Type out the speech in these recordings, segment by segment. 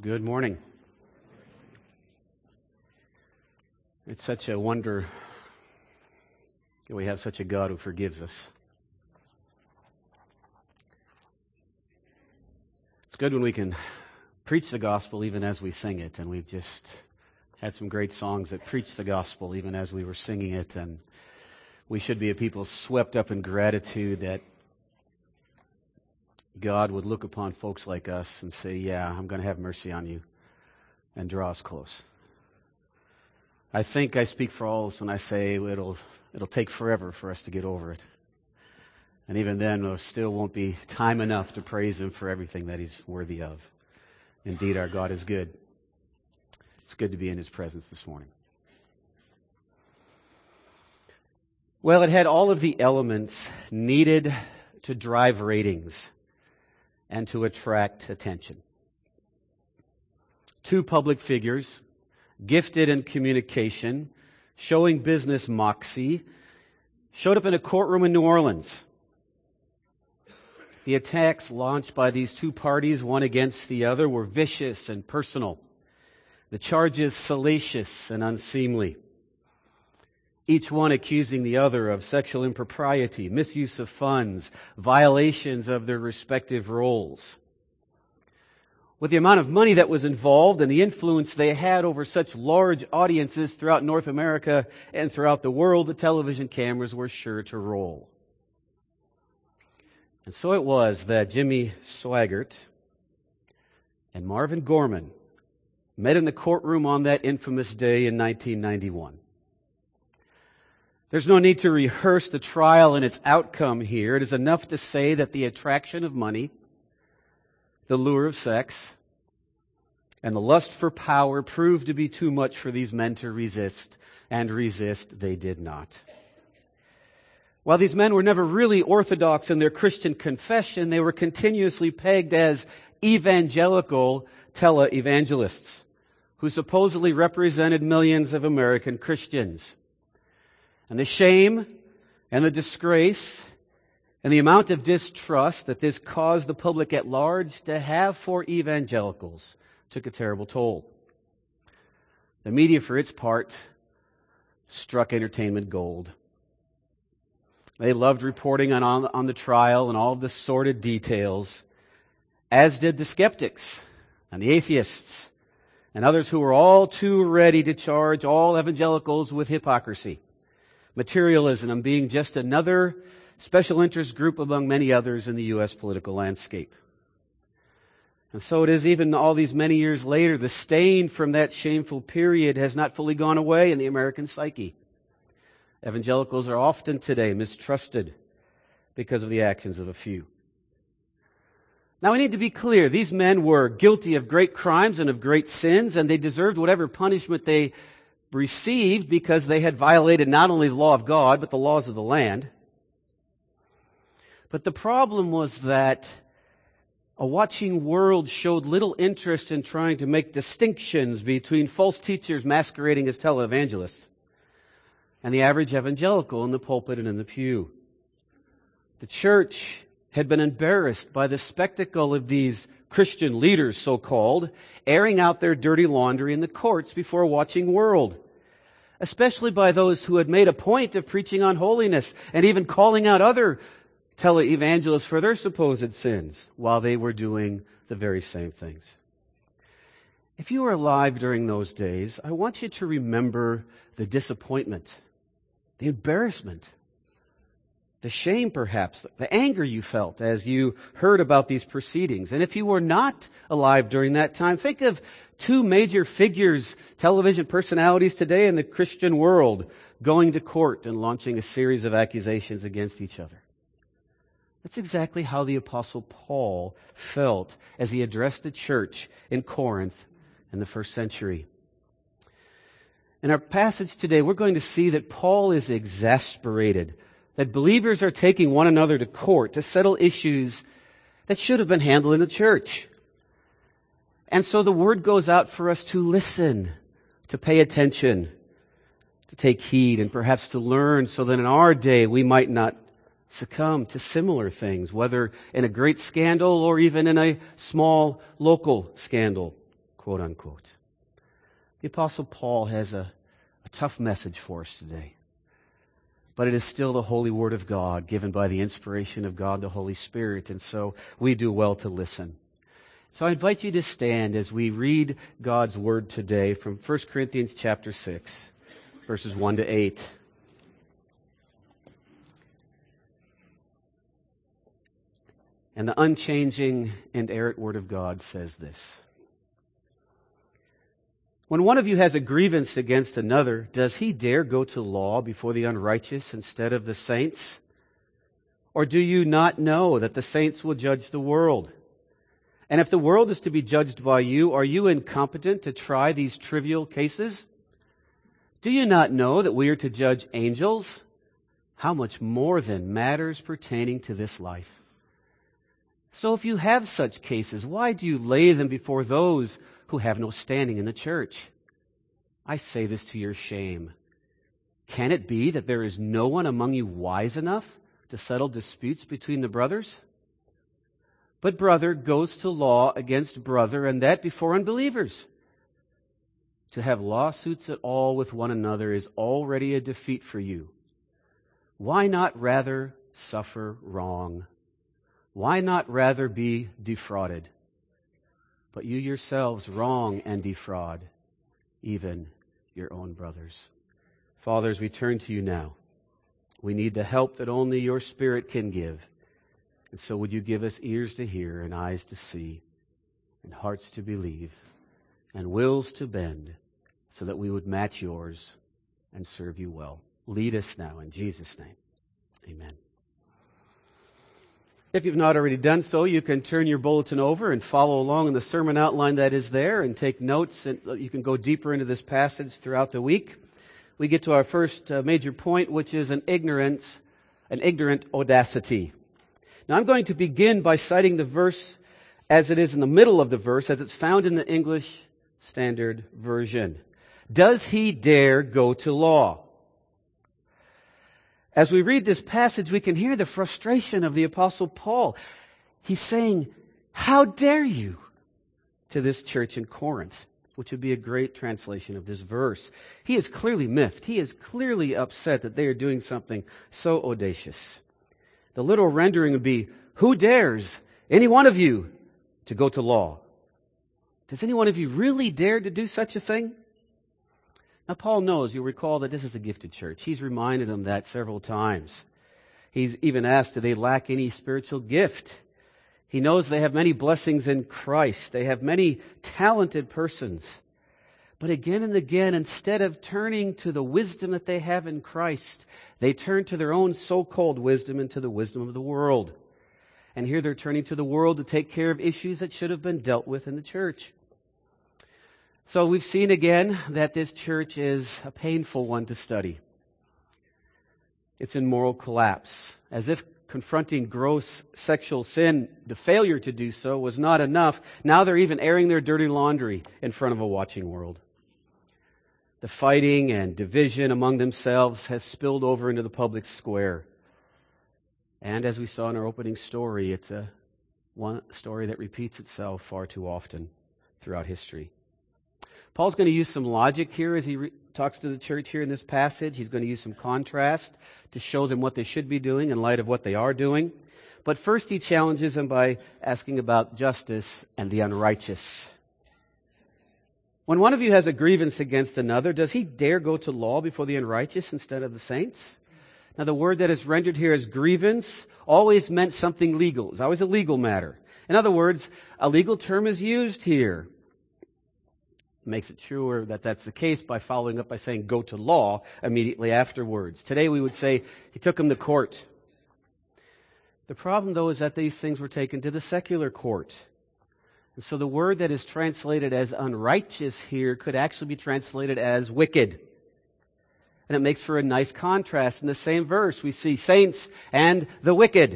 Good morning. It's such a wonder that we have such a God who forgives us. It's good when we can preach the gospel even as we sing it, and we've just had some great songs that preach the gospel even as we were singing it, and we should be a people swept up in gratitude that God would look upon folks like us and say, yeah, I'm going to have mercy on you, and draw us close. I think I speak for all of us when I say it'll take forever for us to get over it. And even then, there still won't be time enough to praise Him for everything that He's worthy of. Indeed, our God is good. It's good to be in His presence this morning. Well, it had all of the elements needed to drive ratings and to attract attention. Two public figures, gifted in communication, showing business moxie, showed up in a courtroom in New Orleans. The attacks launched by these two parties, one against the other, were vicious and personal. The charges salacious and unseemly. Each one accusing the other of sexual impropriety, misuse of funds, violations of their respective roles. With the amount of money that was involved and the influence they had over such large audiences throughout North America and throughout the world, the television cameras were sure to roll. And so it was that Jimmy Swaggart and Marvin Gorman met in the courtroom on that infamous day in 1991. There's no need to rehearse the trial and its outcome here. It is enough to say that the attraction of money, the lure of sex, and the lust for power proved to be too much for these men to resist, and resist they did not. While these men were never really orthodox in their Christian confession, they were continuously pegged as evangelical televangelists who supposedly represented millions of American Christians. And the shame and the disgrace and the amount of distrust that this caused the public at large to have for evangelicals took a terrible toll. The media, for its part, struck entertainment gold. They loved reporting on the trial and all of the sordid details, as did the skeptics and the atheists and others who were all too ready to charge all evangelicals with hypocrisy, materialism, and being just another special interest group among many others in the U.S. political landscape. And so it is, even all these many years later, the stain from that shameful period has not fully gone away in the American psyche. Evangelicals are often today mistrusted because of the actions of a few. Now we need to be clear. These men were guilty of great crimes and of great sins, and they deserved whatever punishment they received because they had violated not only the law of God, but the laws of the land. But the problem was that a watching world showed little interest in trying to make distinctions between false teachers masquerading as televangelists and the average evangelical in the pulpit and in the pew. The church had been embarrassed by the spectacle of these Christian leaders, so-called, airing out their dirty laundry in the courts before a watching world, especially by those who had made a point of preaching on holiness and even calling out other televangelists for their supposed sins while they were doing the very same things. If you were alive during those days, I want you to remember the disappointment, the embarrassment, the shame perhaps, the anger you felt as you heard about these proceedings. And if you were not alive during that time, think of two major figures, television personalities today in the Christian world, going to court and launching a series of accusations against each other. That's exactly how the Apostle Paul felt as he addressed the church in Corinth in the first century. In our passage today, we're going to see that Paul is exasperated that believers are taking one another to court to settle issues that should have been handled in the church. And so the word goes out for us to listen, to pay attention, to take heed, and perhaps to learn so that in our day we might not succumb to similar things, whether in a great scandal or even in a small local scandal, quote unquote. The Apostle Paul has a tough message for us today. But it is still the holy Word of God, given by the inspiration of God the Holy Spirit, and so we do well to listen. So I invite you to stand as we read God's Word today from 1 Corinthians chapter 6, verses 1 to 8. And the unchanging, inerrant Word of God says this. When one of you has a grievance against another, does he dare go to law before the unrighteous instead of the saints? Or do you not know that the saints will judge the world? And if the world is to be judged by you, are you incompetent to try these trivial cases? Do you not know that we are to judge angels? How much more than matters pertaining to this life? So if you have such cases, why do you lay them before those who have no standing in the church? I say this to your shame. Can it be that there is no one among you wise enough to settle disputes between the brothers? But brother goes to law against brother, and that before unbelievers. To have lawsuits at all with one another is already a defeat for you. Why not rather suffer wrong? Why not rather be defrauded? But you yourselves wrong and defraud, even your own brothers. Fathers, we turn to you now. We need the help that only your Spirit can give. And so would you give us ears to hear and eyes to see and hearts to believe and wills to bend so that we would match yours and serve you well. Lead us now in Jesus' name. Amen. If you've not already done so, you can turn your bulletin over and follow along in the sermon outline that is there and take notes, and you can go deeper into this passage throughout the week. We get to our first major point, which is an ignorant audacity. Now I'm going to begin by citing the verse as it is in the middle of the verse, as it's found in the English Standard Version. Does he dare go to law? As we read this passage, we can hear the frustration of the Apostle Paul. He's saying, how dare you, to this church in Corinth, which would be a great translation of this verse. He is clearly miffed. He is clearly upset that they are doing something so audacious. The literal rendering would be, who dares, any one of you, to go to law? Does any one of you really dare to do such a thing? Now, Paul knows, you'll recall, that this is a gifted church. He's reminded them that several times. He's even asked, do they lack any spiritual gift? He knows they have many blessings in Christ. They have many talented persons. But again and again, instead of turning to the wisdom that they have in Christ, they turn to their own so-called wisdom and to the wisdom of the world. And here they're turning to the world to take care of issues that should have been dealt with in the church. So we've seen again that this church is a painful one to study. It's in moral collapse. As if confronting gross sexual sin, the failure to do so was not enough. Now they're even airing their dirty laundry in front of a watching world. The fighting and division among themselves has spilled over into the public square. And as we saw in our opening story, it's one story that repeats itself far too often throughout history. Paul's going to use some logic here as he talks to the church here in this passage. He's going to use some contrast to show them what they should be doing in light of what they are doing. But first he challenges them by asking about justice and the unrighteous. When one of you has a grievance against another, does he dare go to law before the unrighteous instead of the saints? Now the word that is rendered here as grievance always meant something legal. It's always a legal matter. In other words, a legal term is used here. Makes it sure that that's the case by following up by saying go to law immediately afterwards. Today we would say he took him to court. The problem though is that these things were taken to the secular court. And so the word that is translated as unrighteous here could actually be translated as wicked. And it makes for a nice contrast. In the same verse we see saints and the wicked.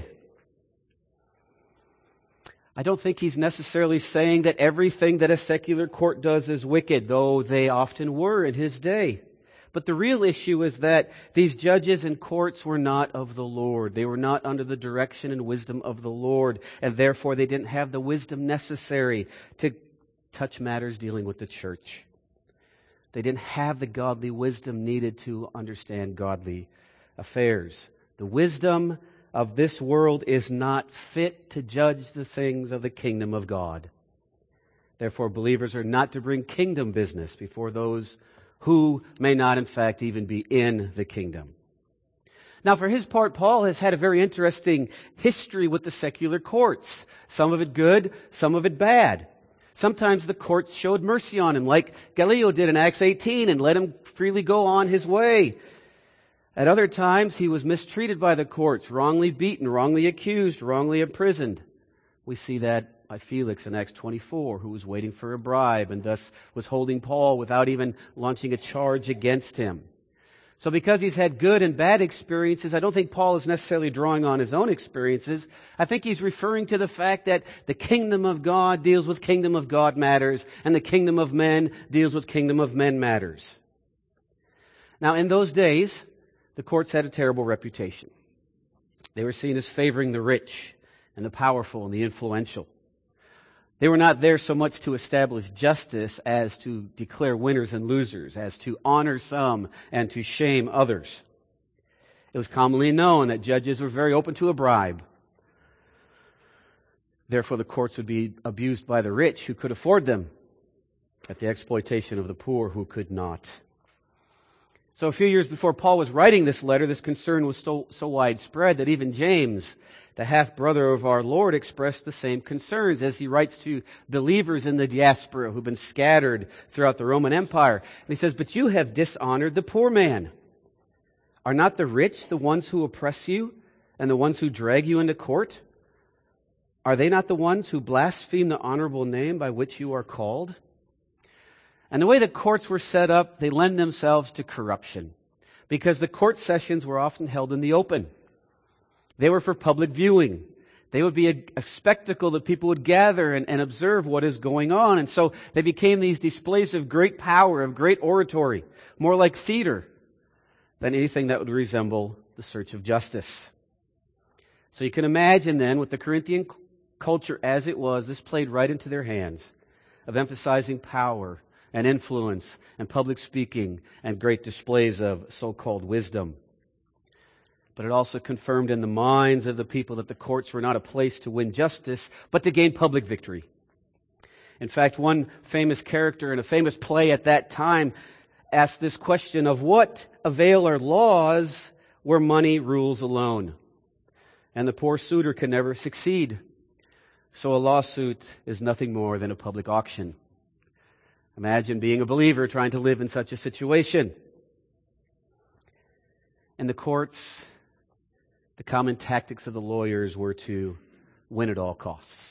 I don't think he's necessarily saying that everything that a secular court does is wicked, though they often were in his day. But the real issue is that these judges and courts were not of the Lord. They were not under the direction and wisdom of the Lord, and therefore they didn't have the wisdom necessary to touch matters dealing with the church. They didn't have the godly wisdom needed to understand godly affairs. The wisdom of this world is not fit to judge the things of the kingdom of God. Therefore, believers are not to bring kingdom business before those who may not, in fact, even be in the kingdom. Now, for his part, Paul has had a very interesting history with the secular courts. Some of it good, some of it bad. Sometimes the courts showed mercy on him, like Gallio did in Acts 18, and let him freely go on his way. At other times, he was mistreated by the courts, wrongly beaten, wrongly accused, wrongly imprisoned. We see that by Felix in Acts 24, who was waiting for a bribe and thus was holding Paul without even launching a charge against him. So because he's had good and bad experiences, I don't think Paul is necessarily drawing on his own experiences. I think he's referring to the fact that the kingdom of God deals with kingdom of God matters, and the kingdom of men deals with kingdom of men matters. Now, in those days, the courts had a terrible reputation. They were seen as favoring the rich and the powerful and the influential. They were not there so much to establish justice as to declare winners and losers, as to honor some and to shame others. It was commonly known that judges were very open to a bribe. Therefore, the courts would be abused by the rich who could afford them, at the exploitation of the poor who could not. So a few years before Paul was writing this letter, this concern was so widespread that even James, the half-brother of our Lord, expressed the same concerns as he writes to believers in the diaspora who've been scattered throughout the Roman Empire. And he says, "But you have dishonored the poor man. Are not the rich the ones who oppress you and the ones who drag you into court? Are they not the ones who blaspheme the honorable name by which you are called?" And the way the courts were set up, they lend themselves to corruption, because the court sessions were often held in the open. They were for public viewing. They would be a spectacle that people would gather and observe what is going on. And so they became these displays of great power, of great oratory, more like theater than anything that would resemble the search of justice. So you can imagine then, with the Corinthian culture as it was, this played right into their hands of emphasizing power and influence and public speaking and great displays of so-called wisdom. But it also confirmed in the minds of the people that the courts were not a place to win justice, but to gain public victory. In fact, one famous character in a famous play at that time asked this question: of what avail are laws where money rules alone? And the poor suitor can never succeed. So a lawsuit is nothing more than a public auction. Imagine being a believer trying to live in such a situation. In the courts, the common tactics of the lawyers were to win at all costs.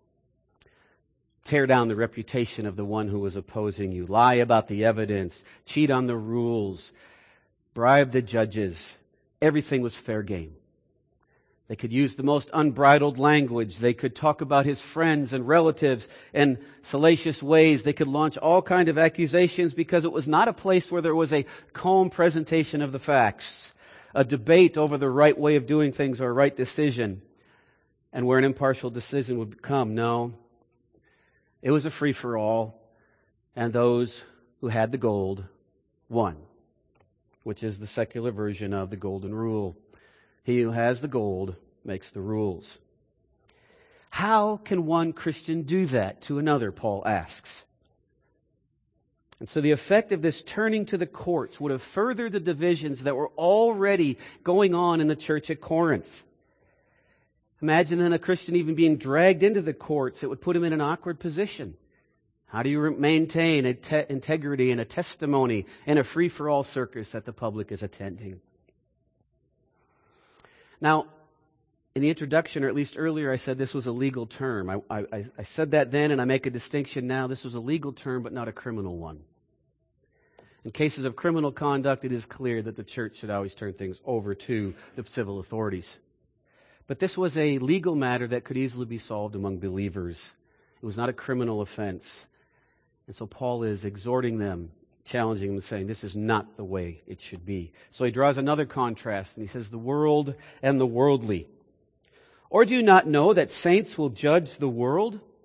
Tear down the reputation of the one who was opposing you. Lie about the evidence. Cheat on the rules. Bribe the judges. Everything was fair game. They could use the most unbridled language. They could talk about his friends and relatives in salacious ways. They could launch all kinds of accusations, because it was not a place where there was a calm presentation of the facts, a debate over the right way of doing things or a right decision, and where an impartial decision would come. No, it was a free-for-all, and those who had the gold won, which is the secular version of the golden rule. He who has the gold makes the rules. How can one Christian do that to another, Paul asks. And so the effect of this turning to the courts would have furthered the divisions that were already going on in the church at Corinth. Imagine then a Christian even being dragged into the courts. It would put him in an awkward position. How do you maintain integrity and a testimony in a free-for-all circus that the public is attending? Now, in the introduction, or at least earlier, I said this was a legal term. I said that then, and I make a distinction now. This was a legal term, but not a criminal one. In cases of criminal conduct, it is clear that the church should always turn things over to the civil authorities. But this was a legal matter that could easily be solved among believers. It was not a criminal offense. And so Paul is exhorting them, challenging them, saying this is not the way it should be. So he draws another contrast, and he says the world and the worldly. Or do you not know that saints will judge the world?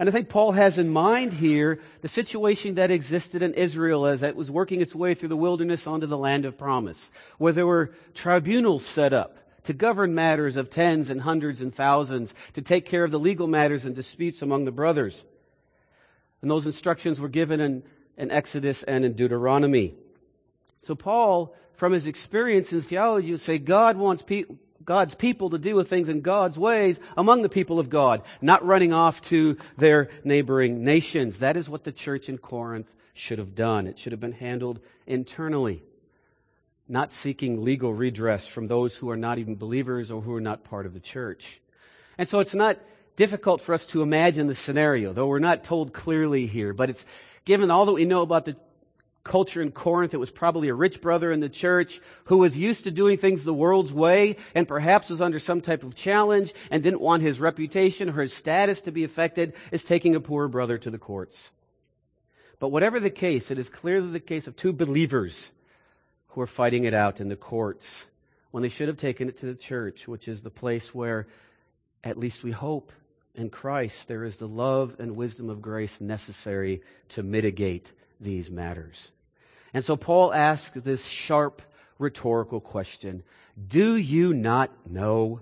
And I think Paul has in mind here the situation that existed in Israel as it was working its way through the wilderness onto the land of promise, where there were tribunals set up to govern matters of tens and hundreds and thousands, to take care of the legal matters and disputes among the brothers. And those instructions were given in Exodus and in Deuteronomy. So Paul, from his experience in theology, would say God wants God's people to deal with things in God's ways among the people of God, not running off to their neighboring nations. That is what the church in Corinth should have done. It should have been handled internally, not seeking legal redress from those who are not even believers or who are not part of the church. And so it's not difficult for us to imagine the scenario, though we're not told clearly here. But it's given all that we know about the culture in Corinth, it was probably a rich brother in the church who was used to doing things the world's way and perhaps was under some type of challenge and didn't want his reputation or his status to be affected as taking a poor brother to the courts. But whatever the case, it is clearly the case of two believers who are fighting it out in the courts when they should have taken it to the church, which is the place where, at least we hope, in Christ there is the love and wisdom of grace necessary to mitigate these matters. And so Paul asks this sharp rhetorical question: do you not know?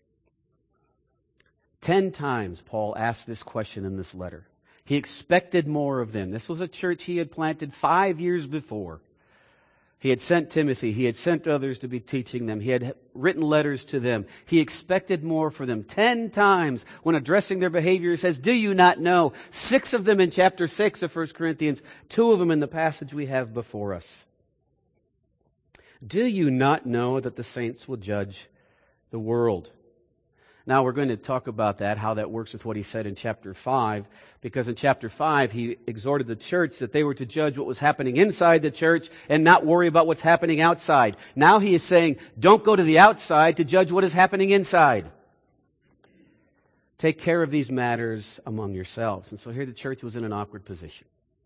10 times Paul asked this question in this letter. He expected more of them. This was a church he had planted 5 years before. He had sent Timothy. He had sent others to be teaching them. He had written letters to them. He expected more for them. 10 times when addressing their behavior, he says, do you not know? 6 of them in chapter 6 of 1 Corinthians. 2 of them in the passage we have before us. Do you not know that the saints will judge the world? Now we're going to talk about that, how that works with what he said in chapter 5, because in chapter 5 he exhorted the church that they were to judge what was happening inside the church and not worry about what's happening outside. Now he is saying, don't go to the outside to judge what is happening inside. Take care of these matters among yourselves. And so here the church was in an awkward position.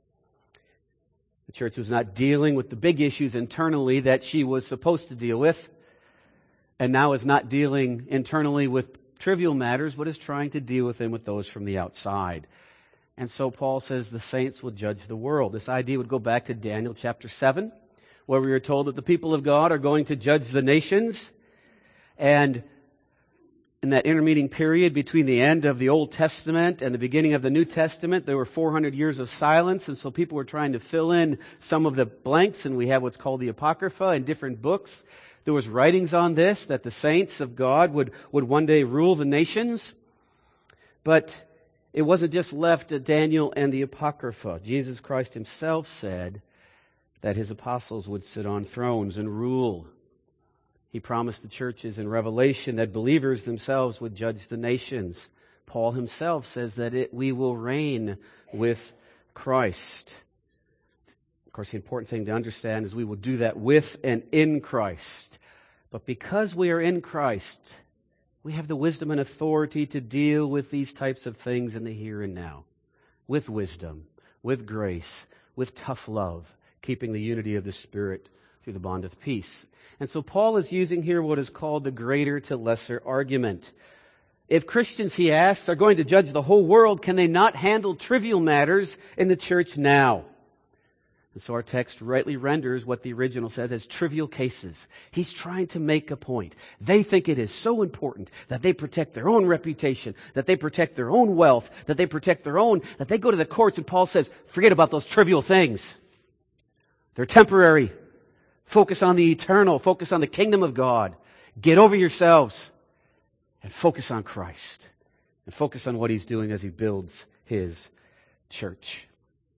The church was not dealing with the big issues internally that she was supposed to deal with, and now is not dealing internally with trivial matters, but is trying to deal with them with those from the outside. And so Paul says the saints will judge the world. This idea would go back to Daniel chapter 7, where we are told that the people of God are going to judge the nations. And in that intermediate period between the end of the Old Testament and the beginning of the New Testament, there were 400 years of silence, and so people were trying to fill in some of the blanks, and we have what's called the Apocrypha in different books. There was writings on this, that the saints of God would one day rule the nations. But it wasn't just left to Daniel and the Apocrypha. Jesus Christ himself said that his apostles would sit on thrones and rule. He promised the churches in Revelation that believers themselves would judge the nations. Paul himself says that we will reign with Christ. Of course, the important thing to understand is we will do that with and in Christ. But because we are in Christ, we have the wisdom and authority to deal with these types of things in the here and now. With wisdom, with grace, with tough love, keeping the unity of the Spirit through the bond of peace. And so Paul is using here what is called the greater to lesser argument. If Christians, he asks, are going to judge the whole world, can they not handle trivial matters in the church now? And so our text rightly renders what the original says as trivial cases. He's trying to make a point. They think it is so important that they protect their own reputation, that they protect their own wealth, that they protect that they go to the courts, and Paul says, forget about those trivial things. They're temporary. Focus on the eternal. Focus on the kingdom of God. Get over yourselves and focus on Christ. And focus on what he's doing as he builds his church.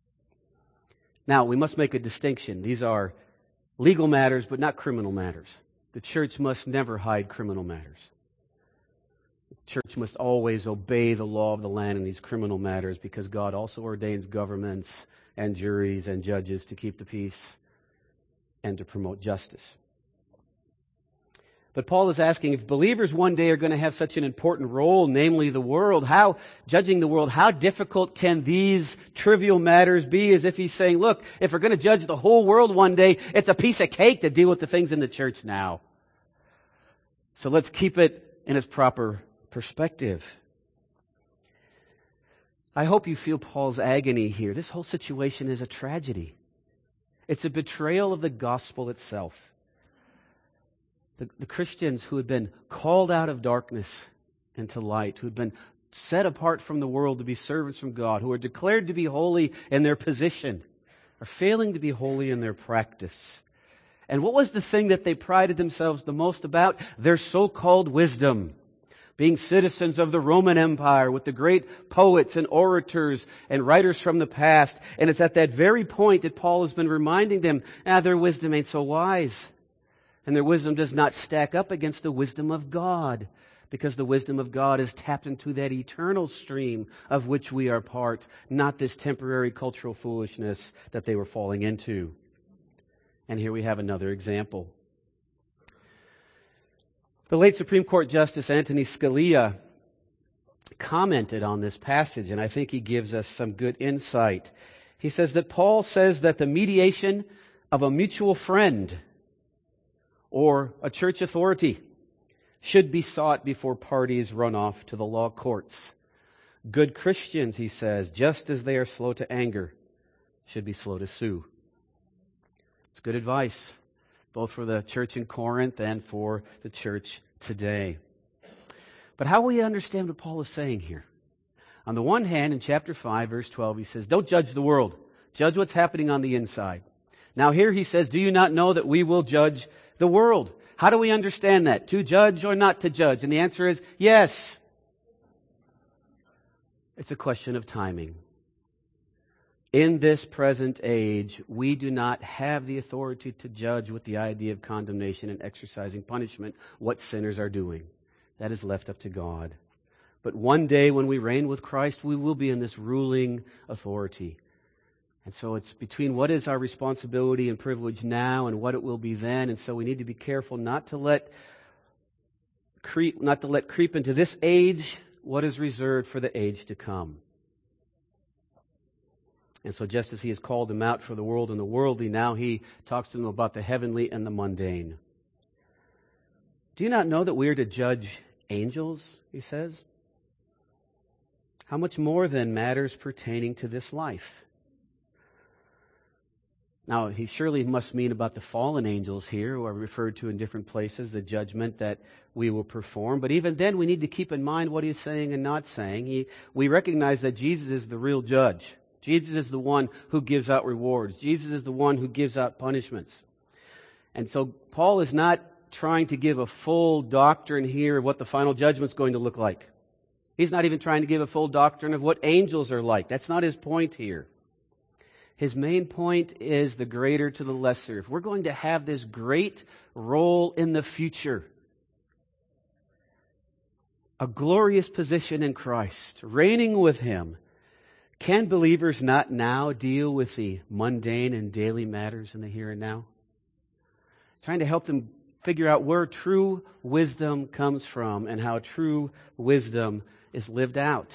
Now, we must make a distinction. These are legal matters, but not criminal matters. The church must never hide criminal matters. The church must always obey the law of the land in these criminal matters, because God also ordains governments and juries and judges to keep the peace and to promote justice. But Paul is asking, if believers one day are going to have such an important role, namely the world, judging the world, how difficult can these trivial matters be? As if he's saying, look, if we're going to judge the whole world one day, it's a piece of cake to deal with the things in the church now. So let's keep it in its proper perspective. I hope you feel Paul's agony here. This whole situation is a tragedy. It's a betrayal of the gospel itself. The Christians who had been called out of darkness into light, who had been set apart from the world to be servants from God, who are declared to be holy in their position, are failing to be holy in their practice. And what was the thing that they prided themselves the most about? Their so-called wisdom. Being citizens of the Roman Empire with the great poets and orators and writers from the past. And it's at that very point that Paul has been reminding them, their wisdom ain't so wise. And their wisdom does not stack up against the wisdom of God. Because the wisdom of God is tapped into that eternal stream of which we are part, not this temporary cultural foolishness that they were falling into. And here we have another example. The late Supreme Court Justice Antonin Scalia commented on this passage, and I think he gives us some good insight. He says that Paul says that the mediation of a mutual friend or a church authority should be sought before parties run off to the law courts. Good Christians, he says, just as they are slow to anger, should be slow to sue. It's good advice, both for the church in Corinth and for the church today. But how will you understand what Paul is saying here? On the one hand, in chapter 5, verse 12, he says, don't judge the world. Judge what's happening on the inside. Now here he says, do you not know that we will judge the world? How do we understand that? To judge or not to judge? And the answer is yes. It's a question of timing. In this present age, we do not have the authority to judge with the idea of condemnation and exercising punishment what sinners are doing. That is left up to God. But one day when we reign with Christ, we will be in this ruling authority. And so it's between what is our responsibility and privilege now and what it will be then. And so we need to be careful not to let creep into this age what is reserved for the age to come. And so just as he has called them out for the world and the worldly, now he talks to them about the heavenly and the mundane. Do you not know that we are to judge angels, he says? How much more then matters pertaining to this life? Now, he surely must mean about the fallen angels here, who are referred to in different places, the judgment that we will perform. But even then, we need to keep in mind what he's saying and not saying. We recognize that Jesus is the real judge. Jesus is the one who gives out rewards. Jesus is the one who gives out punishments. And so Paul is not trying to give a full doctrine here of what the final judgment is going to look like. He's not even trying to give a full doctrine of what angels are like. That's not his point here. His main point is the greater to the lesser. If we're going to have this great role in the future, a glorious position in Christ, reigning with Him, can believers not now deal with the mundane and daily matters in the here and now? Trying to help them figure out where true wisdom comes from and how true wisdom is lived out.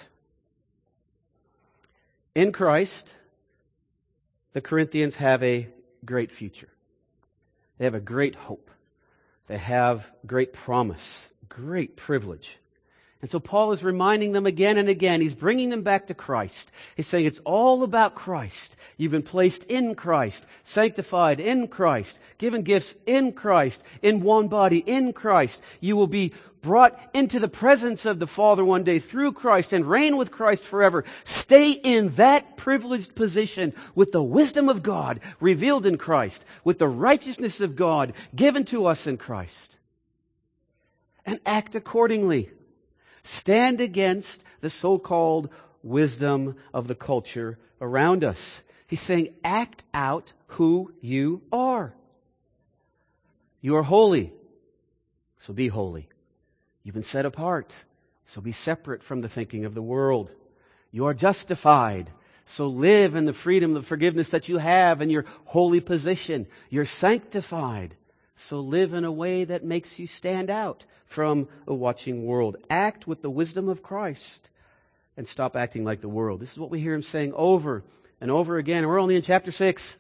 In Christ, the Corinthians have a great future. They have a great hope. They have great promise, great privilege. And so Paul is reminding them again and again. He's bringing them back to Christ. He's saying it's all about Christ. You've been placed in Christ, sanctified in Christ, given gifts in Christ, in one body in Christ. You will be brought into the presence of the Father one day through Christ and reign with Christ forever. Stay in that privileged position with the wisdom of God revealed in Christ, with the righteousness of God given to us in Christ. And act accordingly. Stand against the so-called wisdom of the culture around us. He's saying, act out who you are. You are holy, so be holy. You've been set apart, so be separate from the thinking of the world. You are justified, so live in the freedom, the forgiveness that you have in your holy position. You're sanctified, so live in a way that makes you stand out from a watching world. Act with the wisdom of Christ and stop acting like the world. This is what we hear him saying over and over again. We're only in chapter 6.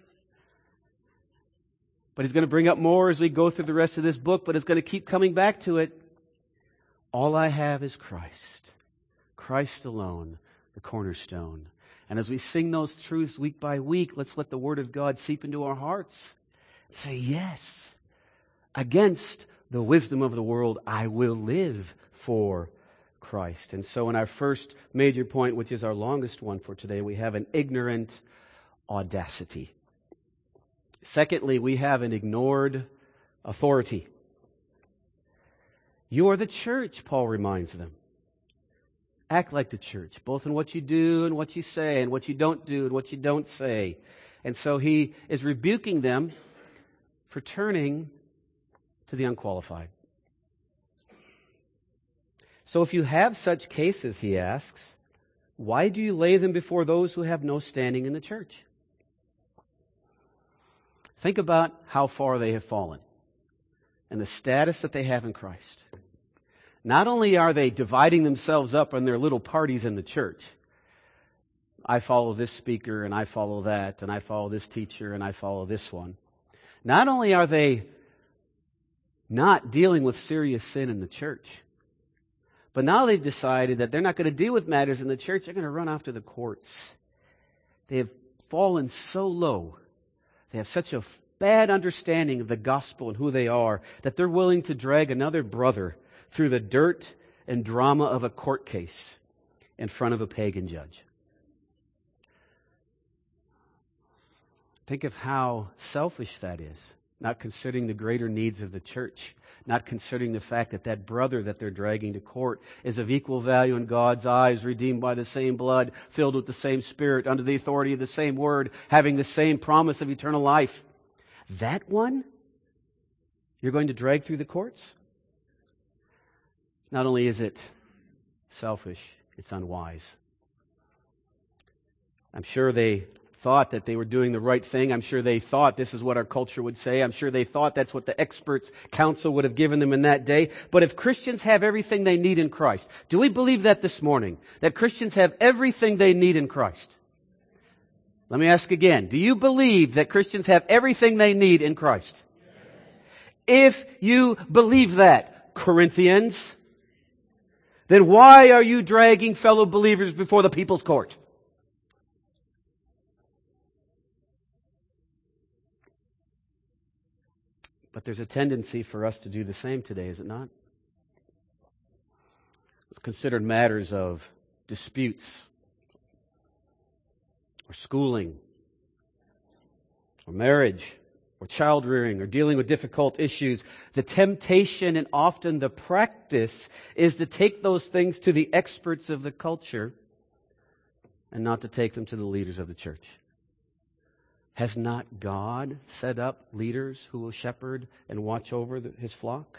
But he's going to bring up more as we go through the rest of this book, but it's going to keep coming back to it. All I have is Christ. Christ alone. the cornerstone. And as we sing those truths week by week, let's let the Word of God seep into our hearts. Say, yes, against the wisdom of the world, I will live for Christ. And so in our first major point, which is our longest one for today, we have an ignorant audacity. Secondly, we have an ignored authority. You are the church, Paul reminds them. Act like the church, both in what you do and what you say, and what you don't do and what you don't say. And so he is rebuking them for turning to the unqualified. So if you have such cases, he asks, why do you lay them before those who have no standing in the church? Think about how far they have fallen and the status that they have in Christ. Not only are they dividing themselves up in their little parties in the church, I follow this speaker and I follow that and I follow this teacher and I follow this one. Not only are they not dealing with serious sin in the church, but now they've decided that they're not going to deal with matters in the church, they're going to run off to the courts. They have fallen so low. They have such a bad understanding of the gospel and who they are that they're willing to drag another brother through the dirt and drama of a court case in front of a pagan judge. Think of how selfish that is, not considering the greater needs of the church, not considering the fact that that brother that they're dragging to court is of equal value in God's eyes, redeemed by the same blood, filled with the same Spirit, under the authority of the same Word, having the same promise of eternal life. That one you're going to drag through the courts? Not only is it selfish, it's unwise. I'm sure they thought that they were doing the right thing. I'm sure they thought this is what our culture would say. I'm sure they thought that's what the experts' counsel would have given them in that day. But if Christians have everything they need in Christ, do we believe that this morning? That Christians have everything they need in Christ? Let me ask again. Do you believe that Christians have everything they need in Christ? If you believe that, Corinthians, then why are you dragging fellow believers before the people's court? But there's a tendency for us to do the same today, is it not? It's considered matters of disputes, or schooling, or marriage, or child rearing, or dealing with difficult issues. The temptation and often the practice is to take those things to the experts of the culture and not to take them to the leaders of the church. Has not God set up leaders who will shepherd and watch over His flock?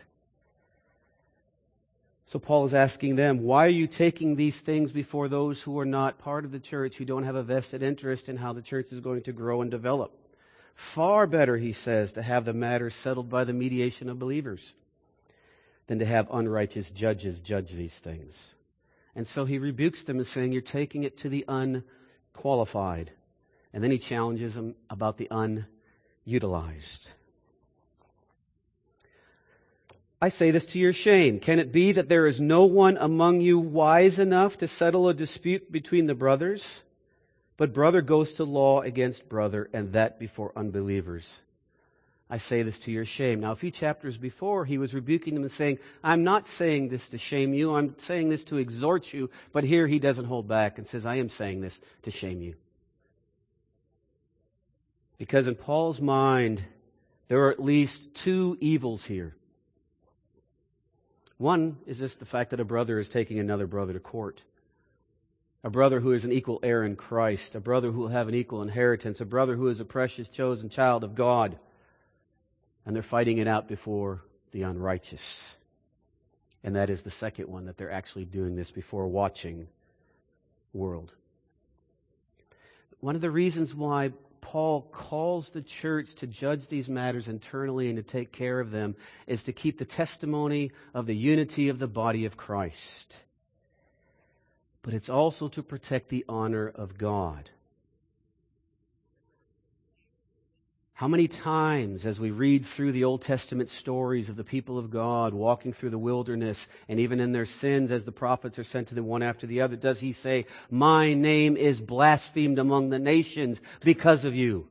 So Paul is asking them, why are you taking these things before those who are not part of the church, who don't have a vested interest in how the church is going to grow and develop? Far better, he says, to have the matter settled by the mediation of believers than to have unrighteous judges judge these things. And so he rebukes them as saying, you're taking it to the unqualified. And then he challenges them about the unutilized. I say this to your shame. Can it be that there is no one among you wise enough to settle a dispute between the brothers? But brother goes to law against brother, and that before unbelievers. I say this to your shame. Now, a few chapters before, he was rebuking them and saying, I'm not saying this to shame you. I'm saying this to exhort you. But here he doesn't hold back and says, I am saying this to shame you. Because in Paul's mind, there are at least two evils here. One is just the fact that a brother is taking another brother to court. A brother who is an equal heir in Christ. A brother who will have an equal inheritance. A brother who is a precious chosen child of God. And they're fighting it out before the unrighteous. And that is the second one, that they're actually doing this before a watching world. One of the reasons why Paul calls the church to judge these matters internally and to take care of them is to keep the testimony of the unity of the body of Christ. But it's also to protect the honor of God. How many times as we read through the Old Testament stories of the people of God walking through the wilderness and even in their sins as the prophets are sent to them one after the other, does he say, my name is blasphemed among the nations because of you?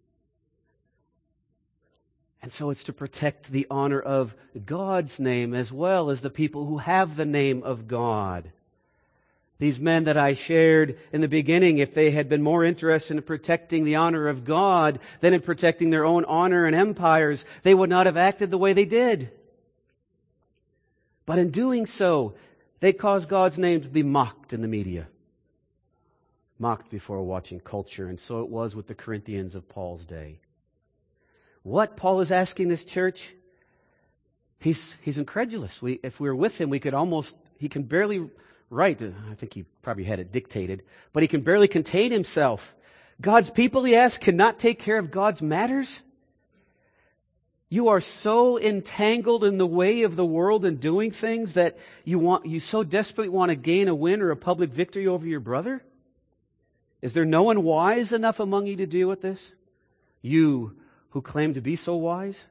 And so it's to protect the honor of God's name as well as the people who have the name of God. These men that I shared in the beginning, if they had been more interested in protecting the honor of God than in protecting their own honor and empires, they would not have acted the way they did. But in doing so, they caused God's name to be mocked in the media. Mocked before a watching culture, and so it was with the Corinthians of Paul's day. What Paul is asking this church, he's incredulous. If we were with him, he can barely write. I think he probably had it dictated, but he can barely contain himself. God's people, he asks, cannot take care of God's matters? You are so entangled in the way of the world and doing things that you so desperately want to gain a win or a public victory over your brother? Is there no one wise enough among you to deal with this? You who claim to be so wise?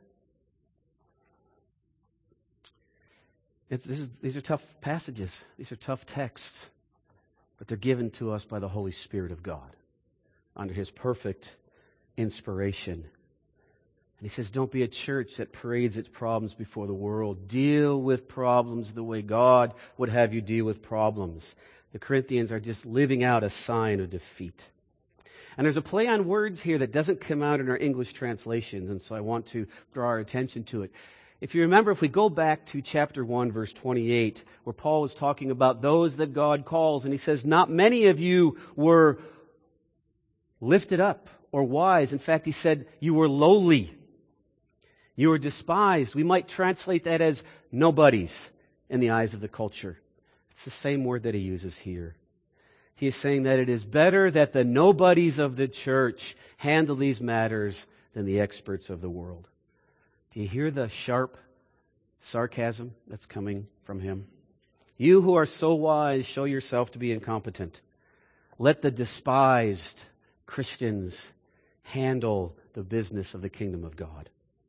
These are tough passages. These are tough texts. But they're given to us by the Holy Spirit of God under His perfect inspiration. And he says, don't be a church that parades its problems before the world. Deal with problems the way God would have you deal with problems. The Corinthians are just living out a sign of defeat. And there's a play on words here that doesn't come out in our English translations, and so I want to draw our attention to it. If you remember, if we go back to chapter 1, verse 28, where Paul was talking about those that God calls, and he says, not many of you were lifted up or wise. In fact, he said, you were lowly. You were despised. We might translate that as nobodies in the eyes of the culture. It's the same word that he uses here. He is saying that it is better that the nobodies of the church handle these matters than the experts of the world. Do you hear the sharp sarcasm that's coming from him? You who are so wise, show yourself to be incompetent. Let the despised Christians handle the business of the kingdom of God.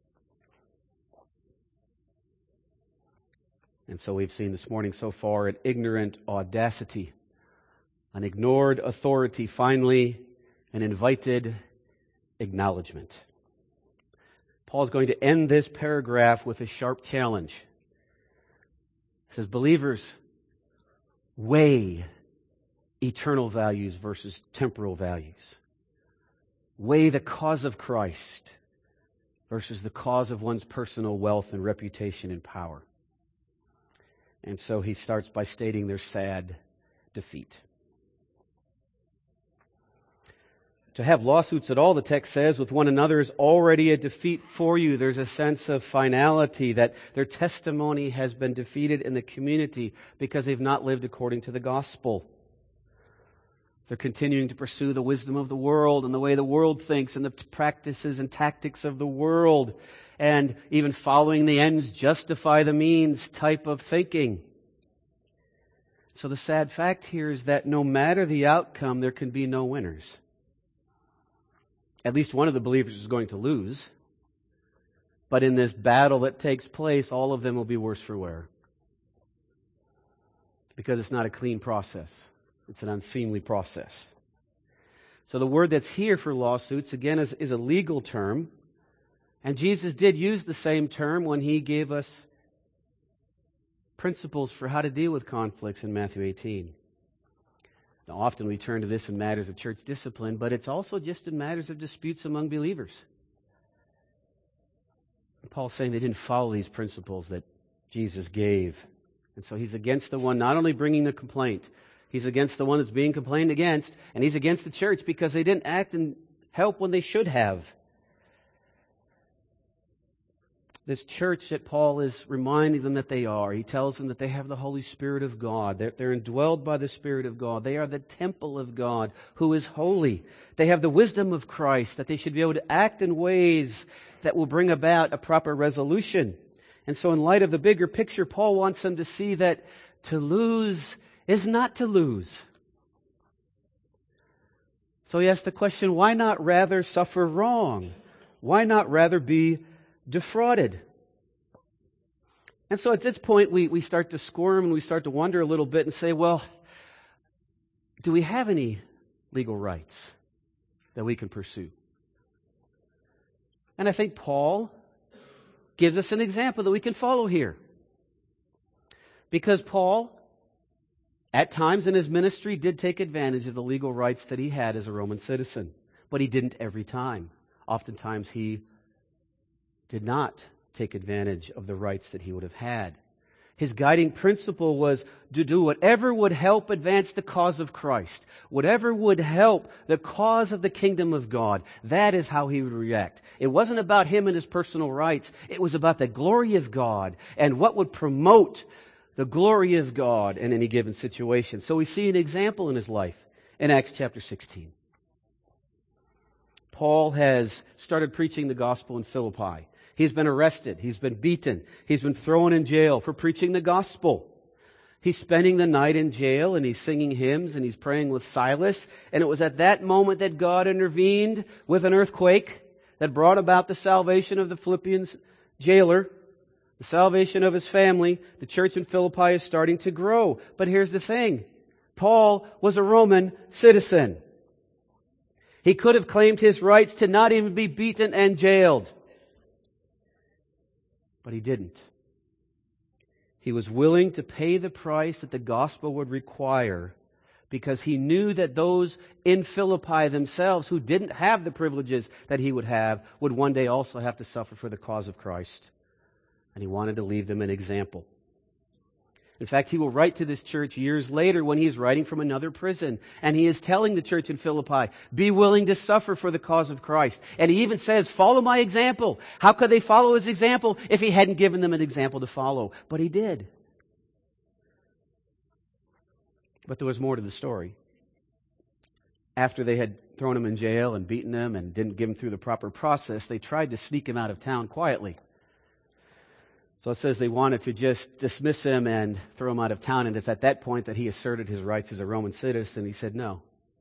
And so we've seen this morning so far an ignorant audacity, an ignored authority, finally, an invited acknowledgement. Paul's going to end this paragraph with a sharp challenge. He says, believers, weigh eternal values versus temporal values. Weigh the cause of Christ versus the cause of one's personal wealth and reputation and power. And so he starts by stating their sad defeat. To have lawsuits at all, the text says, with one another is already a defeat for you. There's a sense of finality, that their testimony has been defeated in the community because they've not lived according to the gospel. They're continuing to pursue the wisdom of the world and the way the world thinks and the practices and tactics of the world, and even following the ends justify the means type of thinking. So the sad fact here is that no matter the outcome, there can be no winners. At least one of the believers is going to lose. But in this battle that takes place, all of them will be worse for wear. Because it's not a clean process. It's an unseemly process. So the word that's here for lawsuits, again, is a legal term. And Jesus did use the same term when He gave us principles for how to deal with conflicts in Matthew 18. Now, often we turn to this in matters of church discipline, but it's also just in matters of disputes among believers. And Paul's saying they didn't follow these principles that Jesus gave. And so he's against the one not only bringing the complaint, he's against the one that's being complained against, and he's against the church because they didn't act and help when they should have. This church that Paul is reminding them that they are, he tells them that they have the Holy Spirit of God. They're indwelled by the Spirit of God. They are the temple of God who is holy. They have the wisdom of Christ, that they should be able to act in ways that will bring about a proper resolution. And so in light of the bigger picture, Paul wants them to see that to lose is not to lose. So he asks the question, why not rather suffer wrong? Why not rather be defrauded? And so at this point, we start to squirm and we start to wonder a little bit and say, well, do we have any legal rights that we can pursue? And I think Paul gives us an example that we can follow here. Because Paul, at times in his ministry, did take advantage of the legal rights that he had as a Roman citizen. But he didn't every time. Oftentimes he did not take advantage of the rights that he would have had. His guiding principle was to do whatever would help advance the cause of Christ. Whatever would help the cause of the kingdom of God. That is how he would react. It wasn't about him and his personal rights. It was about the glory of God and what would promote the glory of God in any given situation. So we see an example in his life in Acts chapter 16. Paul has started preaching the gospel in Philippi. He's been arrested. He's been beaten. He's been thrown in jail for preaching the gospel. He's spending the night in jail and he's singing hymns and he's praying with Silas. And it was at that moment that God intervened with an earthquake that brought about the salvation of the Philippians jailer, the salvation of his family. The church in Philippi is starting to grow. But here's the thing. Paul was a Roman citizen. He could have claimed his rights to not even be beaten and jailed. But he didn't. He was willing to pay the price that the gospel would require because he knew that those in Philippi themselves who didn't have the privileges that he would have would one day also have to suffer for the cause of Christ. And he wanted to leave them an example. In fact, he will write to this church years later when he is writing from another prison. And he is telling the church in Philippi, be willing to suffer for the cause of Christ. And he even says, follow my example. How could they follow his example if he hadn't given them an example to follow? But he did. But there was more to the story. After they had thrown him in jail and beaten him and didn't give him through the proper process, they tried to sneak him out of town quietly. So it says they wanted to just dismiss him and throw him out of town. And it's at that point that he asserted his rights as a Roman citizen. He said, no.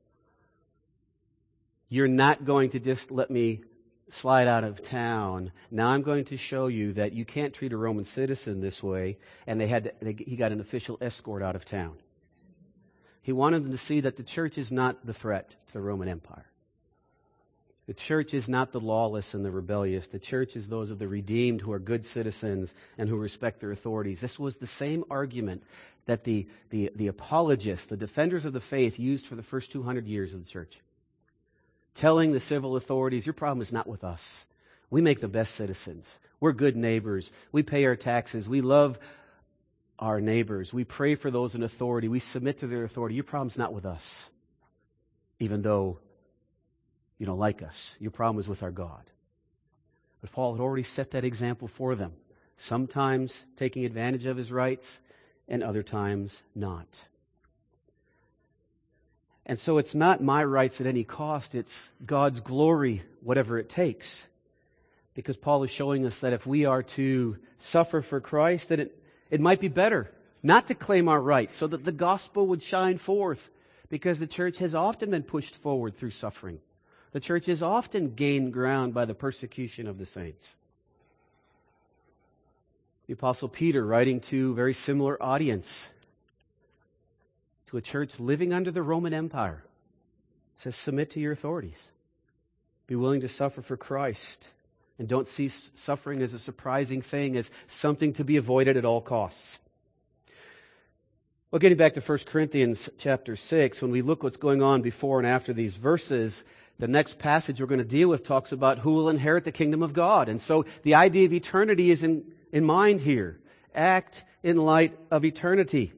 You're not going to just let me slide out of town. Now I'm going to show you that you can't treat a Roman citizen this way. And he got an official escort out of town. He wanted them to see that the church is not the threat to the Roman Empire. The church is not the lawless and the rebellious. The church is those of the redeemed who are good citizens and who respect their authorities. This was the same argument that the apologists, the defenders of the faith, used for the first 200 years of the church. Telling the civil authorities, your problem is not with us. We make the best citizens. We're good neighbors. We pay our taxes. We love our neighbors. We pray for those in authority. We submit to their authority. Your problem's not with us. Even though you don't like us. Your problem is with our God. But Paul had already set that example for them. Sometimes taking advantage of his rights and other times not. And so it's not my rights at any cost. It's God's glory, whatever it takes. Because Paul is showing us that if we are to suffer for Christ, that it might be better not to claim our rights so that the gospel would shine forth. Because the church has often been pushed forward through suffering. The church has often gained ground by the persecution of the saints. The Apostle Peter, writing to a very similar audience, to a church living under the Roman Empire, says, submit to your authorities. Be willing to suffer for Christ. And don't see suffering as a surprising thing, as something to be avoided at all costs. Well, getting back to 1 Corinthians chapter 6, when we look what's going on before and after these verses, the next passage we're going to deal with talks about who will inherit the kingdom of God. And so the idea of eternity is in mind here. Act in light of eternity.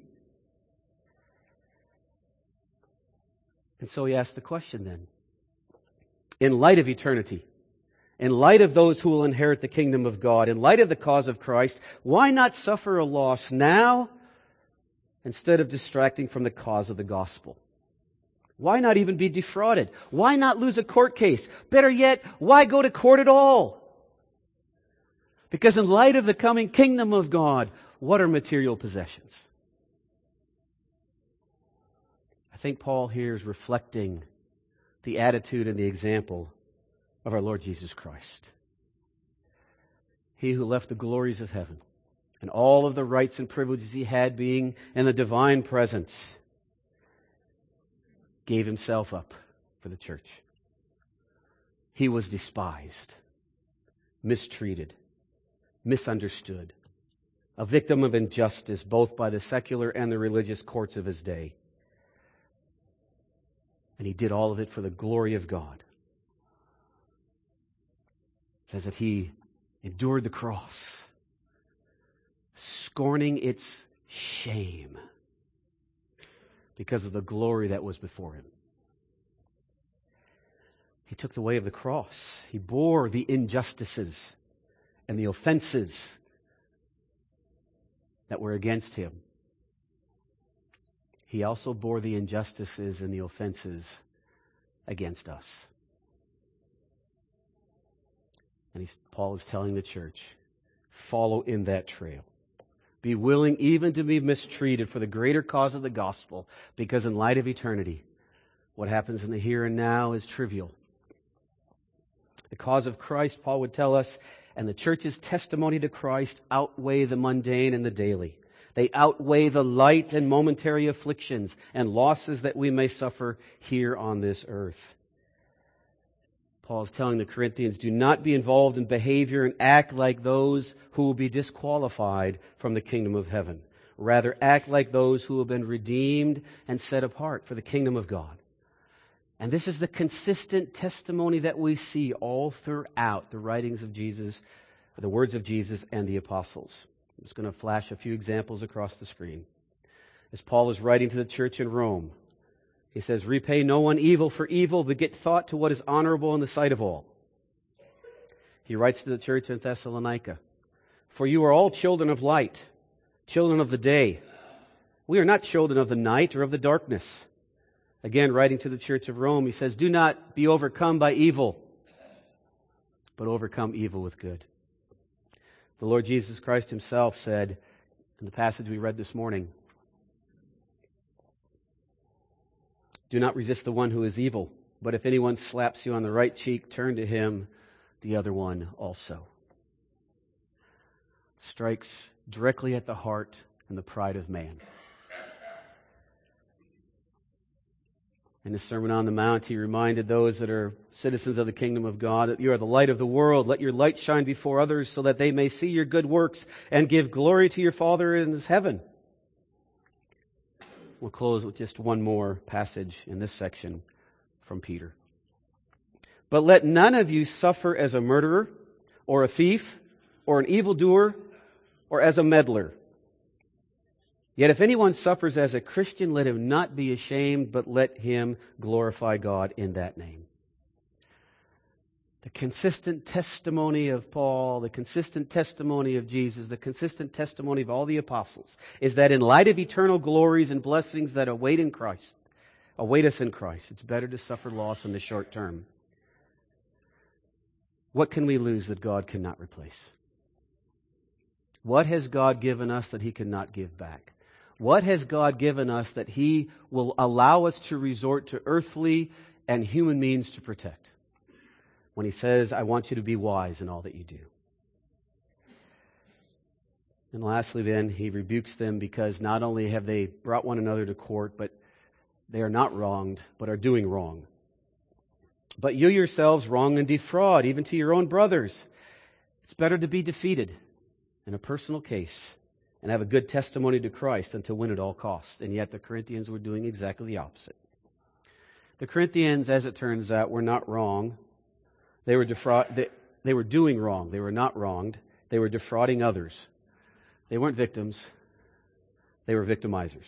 And so he asks the question then, in light of eternity, in light of those who will inherit the kingdom of God, in light of the cause of Christ, why not suffer a loss now instead of distracting from the cause of the gospel? Why not even be defrauded? Why not lose a court case? Better yet, why go to court at all? Because in light of the coming kingdom of God, what are material possessions? I think Paul here is reflecting the attitude and the example of our Lord Jesus Christ. He who left the glories of heaven and all of the rights and privileges he had being in the divine presence, gave himself up for the church. He was despised, mistreated, misunderstood, a victim of injustice both by the secular and the religious courts of his day. And he did all of it for the glory of God. It says that he endured the cross, scorning its shame because of the glory that was before him. He took the way of the cross. He bore the injustices and the offenses that were against him. He also bore the injustices and the offenses against us. And Paul is telling the church, follow in that trail. Be willing even to be mistreated for the greater cause of the gospel, because in light of eternity, what happens in the here and now is trivial. The cause of Christ, Paul would tell us, and the church's testimony to Christ outweigh the mundane and the daily. They outweigh the light and momentary afflictions and losses that we may suffer here on this earth. Paul is telling the Corinthians, do not be involved in behavior and act like those who will be disqualified from the kingdom of heaven. Rather, act like those who have been redeemed and set apart for the kingdom of God. And this is the consistent testimony that we see all throughout the writings of Jesus, the words of Jesus and the apostles. I'm just going to flash a few examples across the screen. As Paul is writing to the church in Rome, he says, repay no one evil for evil, but give thought to what is honorable in the sight of all. He writes to the church in Thessalonica, for you are all children of light, children of the day. We are not children of the night or of the darkness. Again, writing to the church of Rome, he says, do not be overcome by evil, but overcome evil with good. The Lord Jesus Christ himself said in the passage we read this morning, do not resist the one who is evil, but if anyone slaps you on the right cheek, turn to him the other one also. Strikes directly at the heart and the pride of man. In his Sermon on the Mount, he reminded those that are citizens of the kingdom of God that you are the light of the world. Let your light shine before others so that they may see your good works and give glory to your Father in his heaven. We'll close with just one more passage in this section from Peter. But let none of you suffer as a murderer, or a thief, or an evildoer, or as a meddler. Yet if anyone suffers as a Christian, let him not be ashamed, but let him glorify God in that name. The consistent testimony of Paul, the consistent testimony of Jesus, the consistent testimony of all the apostles is that in light of eternal glories and blessings that await us in Christ, it's better to suffer loss in the short term. What can we lose that God cannot replace? What has God given us that he cannot give back? What has God given us that he will allow us to resort to earthly and human means to protect? When he says, I want you to be wise in all that you do. And lastly then, he rebukes them because not only have they brought one another to court, but they are not wronged, but are doing wrong. But you yourselves wrong and defraud, even to your own brothers. It's better to be defeated in a personal case and have a good testimony to Christ than to win at all costs. And yet the Corinthians were doing exactly the opposite. The Corinthians, as it turns out, were not wrong. They were doing wrong. They were not wronged. They were defrauding others. They weren't victims. They were victimizers.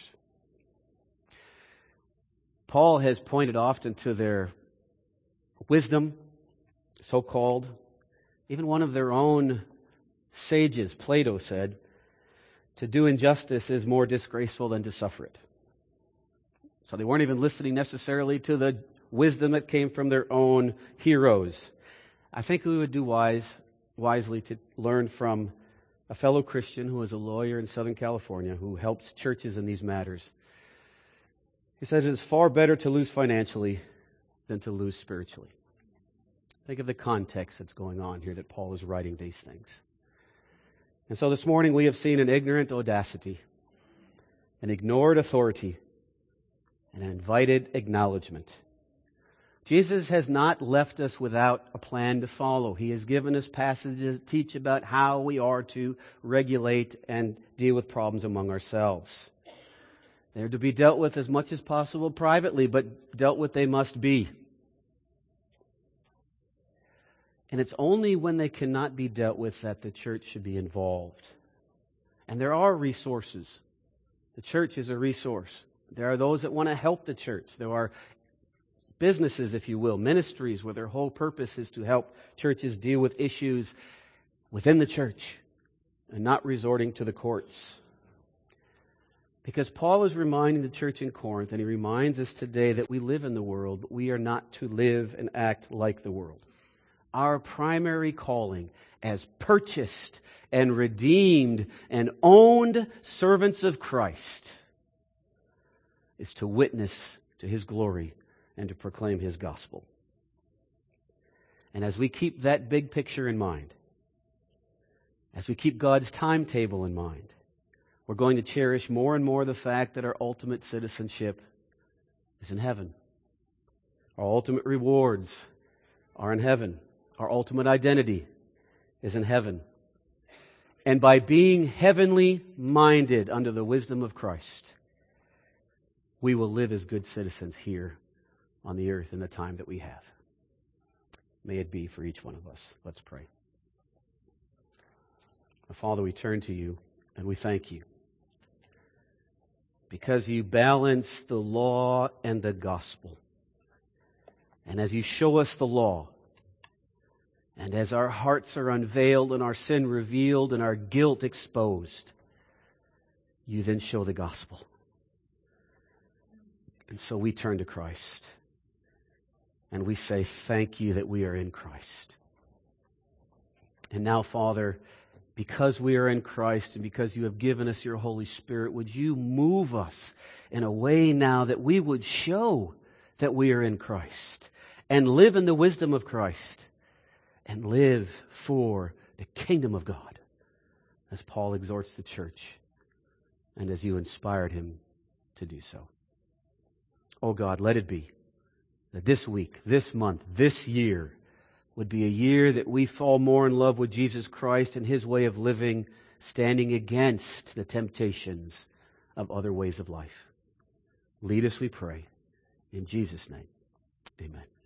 Paul has pointed often to their wisdom, so-called. Even one of their own sages, Plato, said, to do injustice is more disgraceful than to suffer it. So they weren't even listening necessarily to the wisdom that came from their own heroes. I think we would do wisely to learn from a fellow Christian who was a lawyer in Southern California who helps churches in these matters. He said it is far better to lose financially than to lose spiritually. Think of the context that's going on here that Paul is writing these things. And so this morning we have seen an ignorant audacity, an ignored authority, and an invited acknowledgement. Jesus has not left us without a plan to follow. He has given us passages that teach about how we are to regulate and deal with problems among ourselves. They're to be dealt with as much as possible privately, but dealt with they must be. And it's only when they cannot be dealt with that the church should be involved. And there are resources. The church is a resource. There are those that want to help the church. There are businesses, if you will, ministries where their whole purpose is to help churches deal with issues within the church and not resorting to the courts. Because Paul is reminding the church in Corinth, and he reminds us today that we live in the world, but we are not to live and act like the world. Our primary calling as purchased and redeemed and owned servants of Christ is to witness to His glory and to proclaim His gospel. And as we keep that big picture in mind, as we keep God's timetable in mind, we're going to cherish more and more the fact that our ultimate citizenship is in heaven. Our ultimate rewards are in heaven. Our ultimate identity is in heaven. And by being heavenly minded under the wisdom of Christ, we will live as good citizens here on the earth in the time that we have. May it be for each one of us. Let's pray. Father, we turn to You and we thank You because You balance the law and the gospel. And as You show us the law, and as our hearts are unveiled and our sin revealed and our guilt exposed, You then show the gospel. And so we turn to Christ. And we say, thank You that we are in Christ. And now, Father, because we are in Christ and because You have given us Your Holy Spirit, would You move us in a way now that we would show that we are in Christ and live in the wisdom of Christ and live for the kingdom of God, as Paul exhorts the church and as You inspired him to do so. Oh God, let it be that this week, this month, this year would be a year that we fall more in love with Jesus Christ and His way of living, standing against the temptations of other ways of life. Lead us, we pray. In Jesus' name, amen.